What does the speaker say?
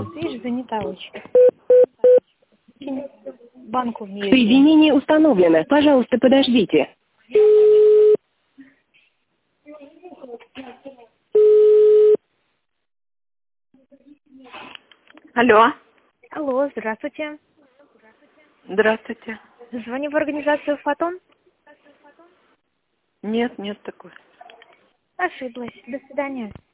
Видишь, занята очень. Банку в ней. Соединение установлено. Пожалуйста, подождите. Алло, Алло, здравствуйте. здравствуйте. Звоню в организацию «Фотон». Нет, нет такой. Ошиблась. До свидания.